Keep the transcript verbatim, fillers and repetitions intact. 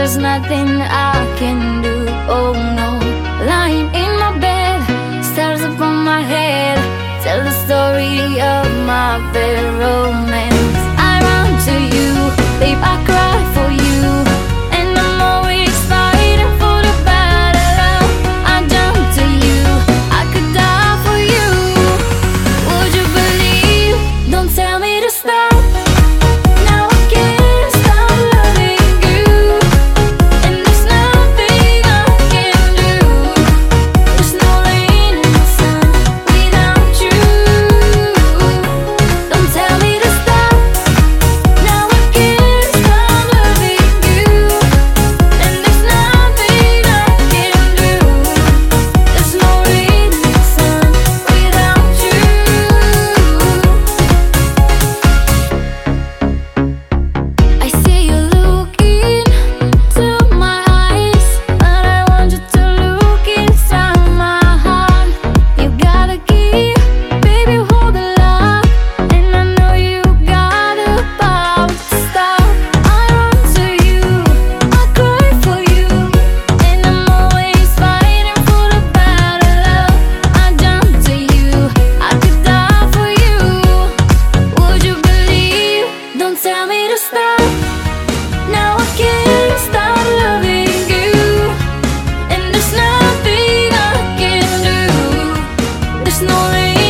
there's nothing I can do. Oh no, lying in my bed, stars upon my head, tell the story of my very romance. I run to you, babe, I cry for you, and I'm always fighting for the battle. I jump to you, I could die for you. Would you believe? Don't tell me to stop. Now I can't stop loving you, and there's nothing I can do. There's no rain in the sun without you. Don't tell me to stop. Now I can't stop loving you, and there's nothing I can do. There's no rain in the sun without you. I see you looking to my eyes, but I want you to look inside my heart. You got a key, baby, hold the lock, and I know you got a power to stop. I run to you, I cry for you, and I'm always fighting for the battle. I jump to you, I could die for you. Would you believe? Don't tell me to stop. Now I can't stop loving you, and there's nothing I can do. There's no rain